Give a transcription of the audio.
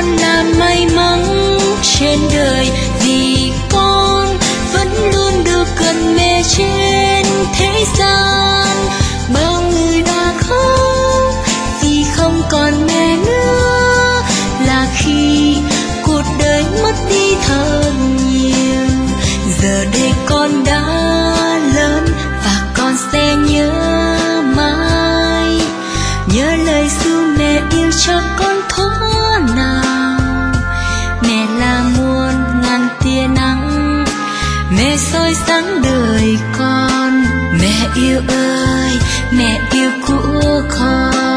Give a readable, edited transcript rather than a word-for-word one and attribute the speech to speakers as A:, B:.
A: con là may mắn trên đời, vì con vẫn luôn được gần mẹ trên thế gian. Bao người đã khóc vì không còn mẹ nữa, là khi cuộc đời mất đi thật nhiều. Giờ đây con đã lớn và con sẽ nhớ mãi, nhớ lời ru mẹ yêu cho con thuở nào. Mẹ là muôn ngàn tia nắng, mẹ soi sáng đời con. Mẹ yêu ơi, mẹ yêu của con.